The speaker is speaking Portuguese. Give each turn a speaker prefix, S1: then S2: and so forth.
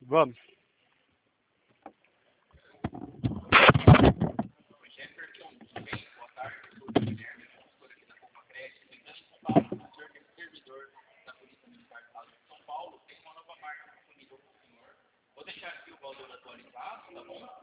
S1: Vamos.
S2: Jefferson, tudo bem? Boa tarde, eu sou o Guilherme, consultor aqui da Compacred, tentando contar com o senhor que é servidor da Polícia Militar do Estado de São Paulo, tem uma nova marca disponível para o senhor. Vou deixar aqui o valor atualizado, tá bom?